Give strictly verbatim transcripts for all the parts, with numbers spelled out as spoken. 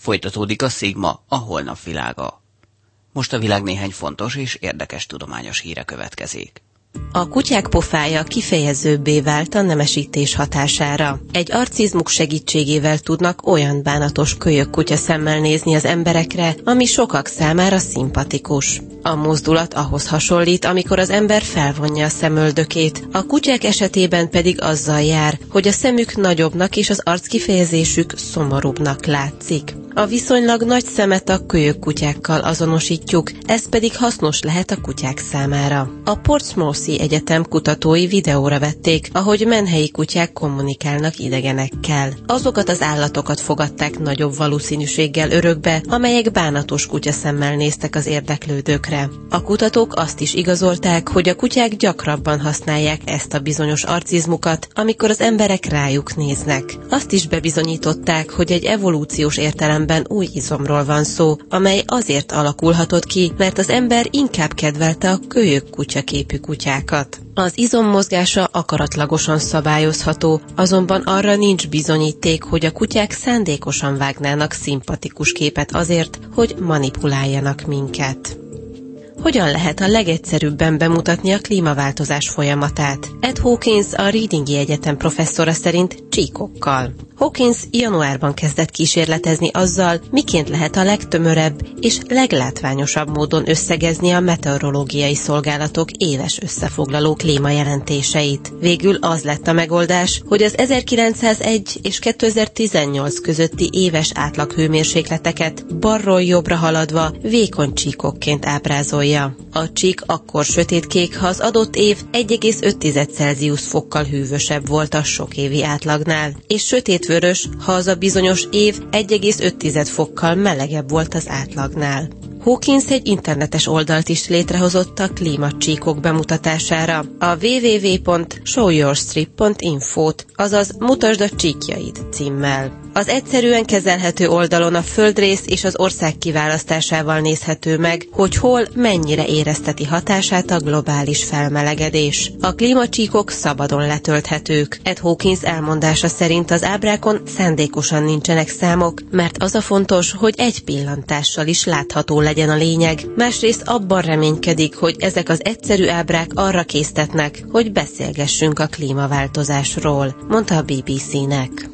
Folytatódik a Szigma, a holnap világa. Most a világ néhány fontos és érdekes tudományos híre következik. A kutyák pofája kifejezőbbé vált a nemesítés hatására. Egy arcizmuk segítségével tudnak olyan bánatos kölyök kutya szemmel nézni az emberekre, ami sokak számára szimpatikus. A mozdulat ahhoz hasonlít, amikor az ember felvonja a szemöldökét, a kutyák esetében pedig azzal jár, hogy a szemük nagyobbnak és az arckifejezésük szomorúbbnak látszik. A viszonylag nagy szemet a kölyök kutyákkal azonosítjuk, ez pedig hasznos lehet a kutyák számára. A Portsmouthi Egyetem kutatói videóra vették, ahogy menhelyi kutyák kommunikálnak idegenekkel. Azokat az állatokat fogadták nagyobb valószínűséggel örökbe, amelyek bánatos kutyaszemmel néztek az érdeklődőkre. A kutatók azt is igazolták, hogy a kutyák gyakrabban használják ezt a bizonyos arcizmukat, amikor az emberek rájuk néznek. Azt is bebizonyították, hogy egy evolúciós értelemben új izomról van szó, amely azért alakulhatott ki, mert az ember inkább kedvelte a kölyök kutyaképű kutyákat. Az izom mozgása akaratlagosan szabályozható, azonban arra nincs bizonyíték, hogy a kutyák szándékosan vágnának szimpatikus képet azért, hogy manipuláljanak minket. Hogyan lehet a legegyszerűbben bemutatni a klímaváltozás folyamatát? Ed Hawkins, a Readingi Egyetem professzora szerint csíkokkal. Hawkins januárban kezdett kísérletezni azzal, miként lehet a legtömörebb és leglátványosabb módon összegezni a meteorológiai szolgálatok éves összefoglaló klímajelentéseit. Végül az lett a megoldás, hogy az ezerkilencszázegy és kétezer-tizennyolc közötti éves átlaghőmérsékleteket balról jobbra haladva vékony csíkokként ábrázolja. A csík akkor sötétkék, ha az adott év egy egész öt Celsius fokkal hűvösebb volt a sokévi átlagnál, és sötétvörös, ha az a bizonyos év egy egész öt fokkal melegebb volt az átlagnál. Hawkins egy internetes oldalt is létrehozott a klímacsíkok bemutatására, a double-u double-u double-u pont show your strip pont info-t, azaz mutasd a csíkjaid címmel. Az egyszerűen kezelhető oldalon a földrész és az ország kiválasztásával nézhető meg, hogy hol mennyire érezteti hatását a globális felmelegedés. A klímacsíkok szabadon letölthetők. Ed Hawkins elmondása szerint az ábrákon szándékosan nincsenek számok, mert az a fontos, hogy egy pillantással is látható legyen a lényeg, másrészt abban reménykedik, hogy ezek az egyszerű ábrák arra késztetnek, hogy beszélgessünk a klímaváltozásról, mondta a bé bé cé-nek.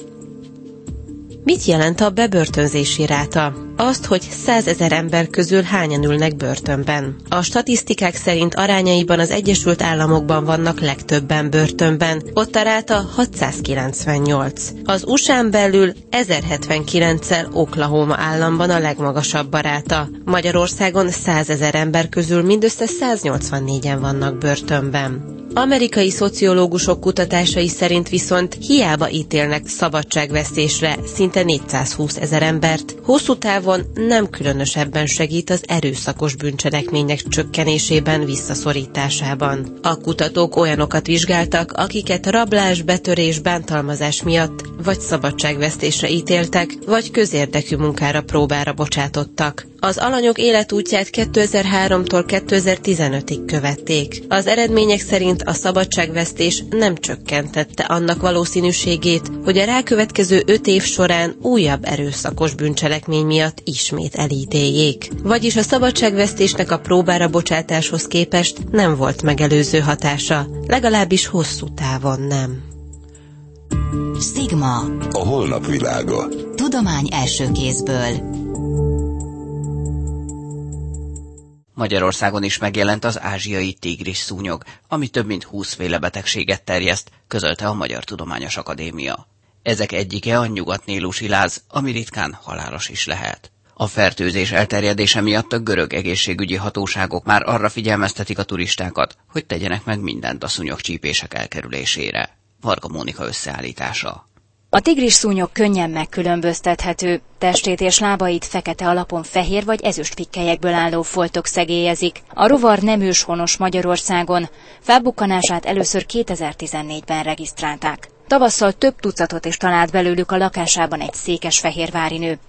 Mit jelent a bebörtönzési ráta? Azt, hogy százezer ember közül hányan ülnek börtönben. A statisztikák szerint arányaiban az Egyesült Államokban vannak legtöbben börtönben, ott a ráta hatszázkilencvennyolc. Az u es á-n belül ezerhetvenkilenccel Oklahoma államban a legmagasabb a ráta. Magyarországon százezer ember közül mindössze száznyolcvannégyen vannak börtönben. Amerikai szociológusok kutatásai szerint viszont hiába ítélnek szabadságvesztésre szinte négyszázhúszezer embert, hosszú távon nem különösebben segít az erőszakos bűncselekmények csökkenésében, visszaszorításában. A kutatók olyanokat vizsgáltak, akiket rablás, betörés, bántalmazás miatt vagy szabadságvesztésre ítéltek, vagy közérdekű munkára próbára bocsátottak. Az alanyok életútját kétezer-háromtól kétezer-tizenötig követték. Az eredmények szerint a szabadságvesztés nem csökkentette annak valószínűségét, hogy a rákövetkező öt év során újabb erőszakos bűncselekmény miatt ismét elítéljék. Vagyis a szabadságvesztésnek a próbára bocsátáshoz képest nem volt megelőző hatása, legalábbis hosszú távon nem. Szigma. A holnap világa. Tudomány első kézből. Magyarországon is megjelent az ázsiai tigris szúnyog, ami több mint húszféle betegséget terjeszt, közölte a Magyar Tudományos Akadémia. Ezek egyike a nyugatnílusi láz, ami ritkán halálos is lehet. A fertőzés elterjedése miatt a görög egészségügyi hatóságok már arra figyelmeztetik a turistákat, hogy tegyenek meg mindent a szúnyogcsípések elkerülésére. Varga Mónika összeállítása. A tigris szúnyog könnyen megkülönböztethető, testét és lábait fekete alapon fehér vagy ezüst pikkelyekből álló foltok szegélyezik. A rovar nem őshonos Magyarországon, felbukkanását először kétezer-tizennégyben regisztrálták. Tavasszal több tucatot is talált belőlük a lakásában egy székesfehérvári nő.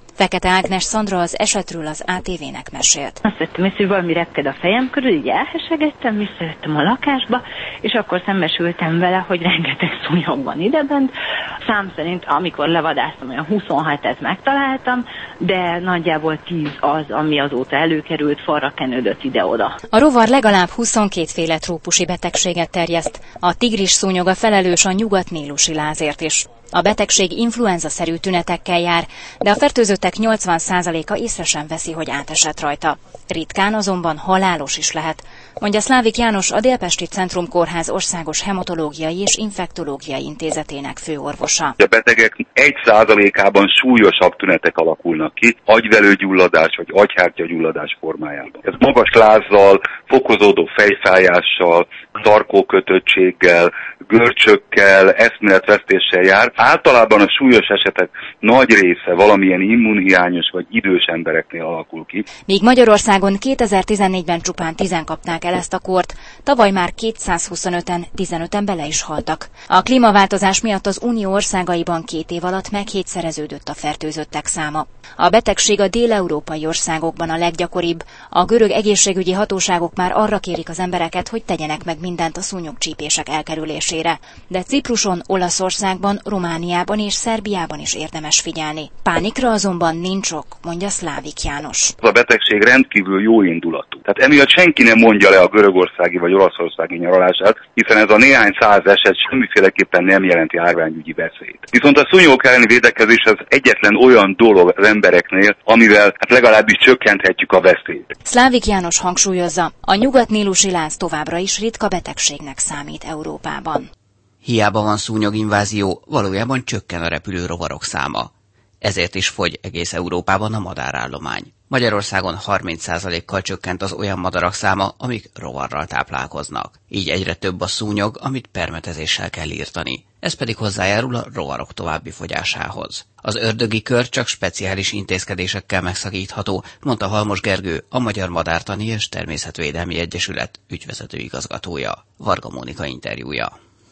Fekete Ágnes Szandra az esetről az á té vének mesélt. Azt vettem észre, hogy valami repked a fejem körül, így elhesegettem, visszajöttem a lakásba, és akkor szembesültem vele, hogy rengeteg szúnyog van idebent. Szám szerint, amikor levadáztam, olyan huszonhetet megtaláltam, de nagyjából tíz az, ami azóta előkerült, falra kenődött ide-oda. A rovar legalább huszonkétféle trópusi betegséget terjeszt. A tigris szúnyoga felelős a nyugat-nílusi lázért is. A betegség influenza-szerű tünetekkel jár, de a fertőzöttek nyolcvan százaléka észre sem veszi, hogy átesett rajta. Ritkán azonban halálos is lehet, mondja Szlávik János, a Délpesti Centrum Kórház Országos Hematológiai és Infektológiai Intézetének főorvosa. A betegek egy százalékában súlyosabb tünetek alakulnak ki, agyvelőgyulladás vagy agyhártyagyulladás formájában. Ez magas lázzal, fokozódó fejfájással, tarkókötöttséggel, görcsökkel, eszméletvesztéssel jár. Általában a súlyos esetek nagy része valamilyen immunhiányos vagy idős embereknél alakul ki. Míg Magyarországon kétezer-tizennégyben csupán tízen kapták el ezt a kort, tavaly már kétszázhuszonöten, tizenöten bele is haltak. A klímaváltozás miatt az Unió országaiban két év alatt meghétszereződött a fertőzöttek száma. A betegség a dél-európai országokban a leggyakoribb. A görög egészségügyi hatóságok már arra kérik az embereket, hogy tegyenek meg mindent a szúnyogcsípések elkerülésére. De Cipruson, Olaszországban, Romániában és Szerbiában is érdemes figyelni. Pánikra azonban nincs ok, mondja Szlávik János. A betegség rendkívül jó indulatú. Tehát emiatt senki nem mondja le a görögországi vagy olaszországi nyaralását, hiszen ez a néhány száz eset semmiféleképpen nem jelenti árványügyi veszélyt. Viszont a szúnyogok elleni védekezés az egyetlen olyan dolog az embereknél, amivel hát legalábbis csökkenthetjük a veszélyt. Szlávik János hangsúlyozza, a nyugat-nílusi láz továbbra is ritka betegségnek számít Európában. Hiába van szúnyoginvázió, valójában csökken a repülő rovarok száma. Ezért is fogy egész Európában a madárállomány. Magyarországon harminc százalékkal csökkent az olyan madarak száma, amik rovarral táplálkoznak. Így egyre több a szúnyog, amit permetezéssel kell írtani. Ez pedig hozzájárul a rovarok további fogyásához. Az ördögi kör csak speciális intézkedésekkel megszakítható, mondta Halmos Gergő, a Magyar Madártani és Természetvédelmi Egyesület ügyvezető igazgatója. Varga Mónika interjúja.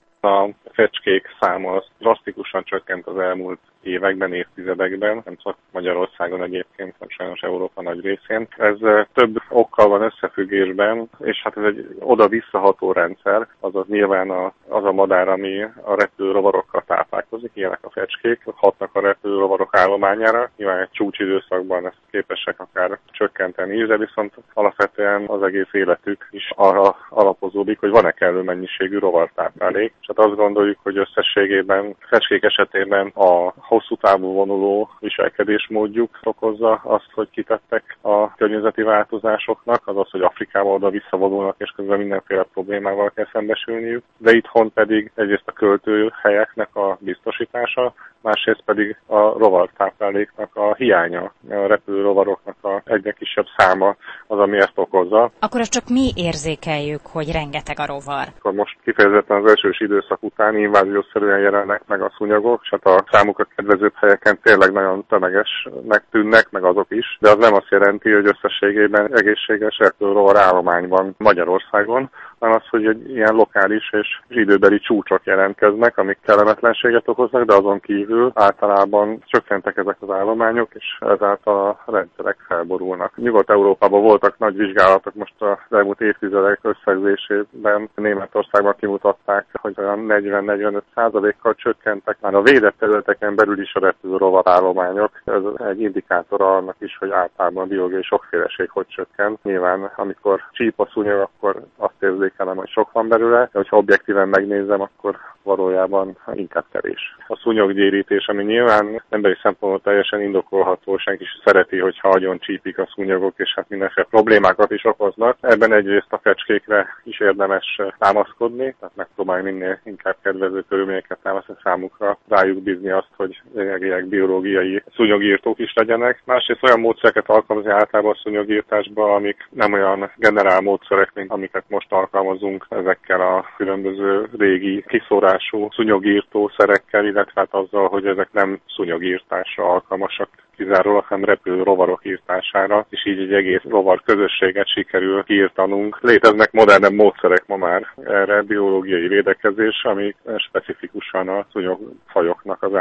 A fecskék száma az drasztikusan csökkent az elmúlt években, évtizedekben, nem csak Magyarországon egyébként, hanem sajnos Európa nagy részén. Ez több okkal van összefüggésben, és hát ez egy oda-visszaható rendszer, azaz nyilván a, az a madár, ami a repülőrovarokkal táplálkozik, ilyenek a fecskék, hatnak a repülőrovarok állományára, nyilván egy csúcsidőszakban ezt képesek akár csökkenteni is, de viszont alapvetően az egész életük is arra alapozódik, hogy van-e kellő mennyiségű rovartáplálék, és hát azt gondoljuk, hogy összességében fecskék esetében a hosszú távú vonuló viselkedésmódjuk okozza azt, hogy kitettek a környezeti változásoknak, azaz, hogy Afrikába oda visszavonulnak, és közben mindenféle problémával kell szembesülniük, de itthon pedig egyrészt a költőhelyeknek a biztosítása, másrészt pedig a rovartápláléknak a hiánya, a repülőrovaroknak a egyre kisebb száma az, ami ezt okozza. Akkor azt csak mi érzékeljük, hogy rengeteg a rovar. Akkor most kifejezetten az elsős időszak után inváziószerűen jelennek meg a szúnyogok, és hát a számuk a kedvezőbb helyeken tényleg nagyon tömegesnek tűnnek, meg azok is, de az nem azt jelenti, hogy összességében egészséges repülőrovar állomány van Magyarországon, hanem az, hogy egy ilyen lokális és időbeli csúcsok jelentkeznek, amik kellemetlenséget okoznak, de azon kívül általában csökkentek ezek az állományok, és ezáltal a rendszerek felborulnak. Nyugat-Európában voltak nagy vizsgálatok, most az elmúlt évtizedek összegzésében Németországban kimutatták, hogy olyan negyven-negyvenöt százalékkal csökkentek már a védett területeken belül is a repülőrovar állományok. Ez egy indikátora annak is, hogy általában a biológiai sokféleség hogy csökken. Nyilván, amikor csíp a szúnyog, akkor azt érzékelem, hogy sok van belőle, de hogyha objektíven megnézem, akkor valójában inkább kevés. A szúnyoggyérítés, ami nyilván emberi szempontból teljesen indokolható, senki is szereti, hogyha agyon csípik a szúnyogok, és hát mindenféle problémákat is okoznak. Ebben egyrészt a fecskékre is érdemes támaszkodni, tehát megpróbálni minél inkább kedvező körülményeket támasztani számukra, rájuk bízni azt, hogy lényegileg biológiai szúnyogírtók is legyenek. Másrészt olyan módszereket alkalmazni általában a szúnyogírtásban, amik nem olyan generál módszerek, mint amiket most alkalmazunk ezekkel a különböző régi kiszórású szúnyogírtószerekkel, illetve hát azzal, hogy ezek nem szúnyogírtásra alkalmasak kizárólag, hanem repülő rovarok írtására, és így egy egész rovar közösséget sikerül kiírtanunk. Léteznek modernebb módszerek ma már erre, biológiai védekezés, ami specifikusan a szúnyogfajoknak az állományára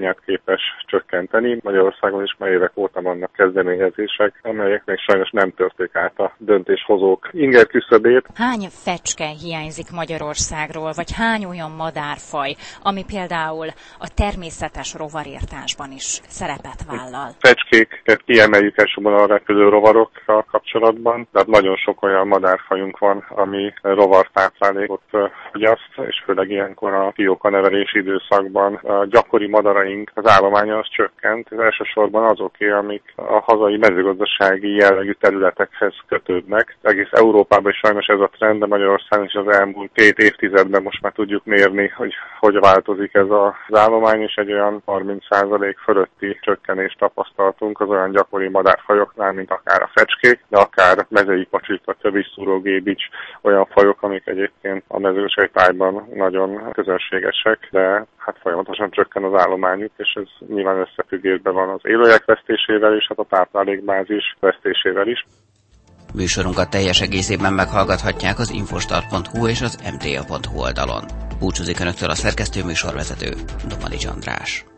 állományát képes csökkenteni. Magyarországon is már évek óta vannak kezdeményezések, amelyek még sajnos nem törték át a döntéshozók inger küszöbét. Hány fecske hiányzik Magyarországról, vagy hány olyan madárfaj, ami például a természetes rovarírtásban is szerepet vállal? Fecskéket kiemeljük elsősorban a repülő rovarokkal kapcsolatban, tehát nagyon sok olyan madárfajunk van, ami rovartáplálékot fogyaszt, és főleg ilyenkor a fiókanevelési időszakban a gyakori madaraink az állománya az csökkent, és elsősorban azoké, amik a hazai mezőgazdasági jellegű területekhez kötődnek. Egész Európában is sajnos ez a trend, de Magyarországon is az elmúlt két évtizedben most már tudjuk mérni, hogy hogy változik ez az állomány, és egy olyan harminc százalék fölötti csökkenést tapasztaltunk az olyan gyakori madárfajoknál, mint akár a fecskék, de akár mezei pacsirta, tövisszúró, gébics, olyan fajok, amik egyébként a mezőgazdasági tájban nagyon közönségesek, de hát folyamatosan csökken az állományuk, és ez nyilván összefüggésben van az élőhelyek vesztésével és hát a táplálékbázis vesztésével is. Műsorunkat teljes egészében meghallgathatják az infostart pont hu és az em té á pont hu oldalon. Búcsúzik Önöktől a szerkesztő műsorvezető, Domanics András.